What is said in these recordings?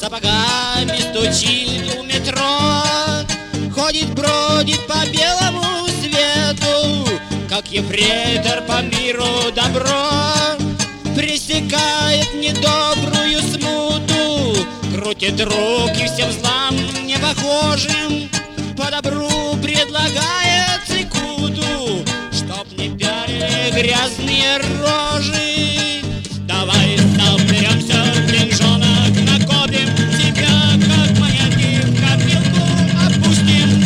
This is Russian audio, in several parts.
сапогами стучит у метро, ходит, бродит по белому свету, как ефрейтор по миру добро, пресекает недобрую смуту, крутит руки всем злам непохожим, по добру предлагает цикуту, чтоб не пялили грязные рожи. Давай соберемся, деньжонок накопим, тебя как монетки в копилку опустим,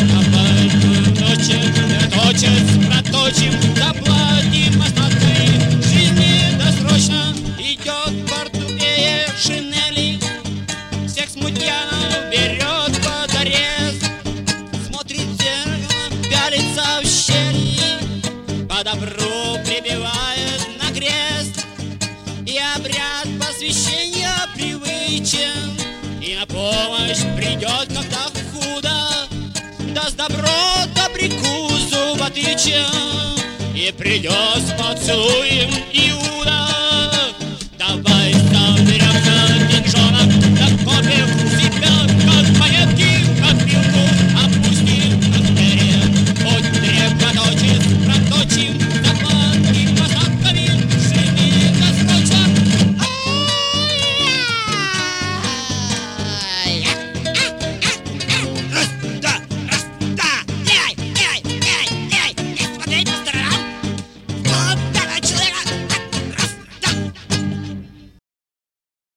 точек проточим, заплатим остаткой жизни досрочно. Идет портупея шинели, всех смутьянов берет под арест, смотрит в зеркало, пялится в щели, по добру прибивает на крест. И обряд посвящения привычен, и на помощь придет, когда худо, даст добро добряку зуботычен, и придет с поцелуем Иуда.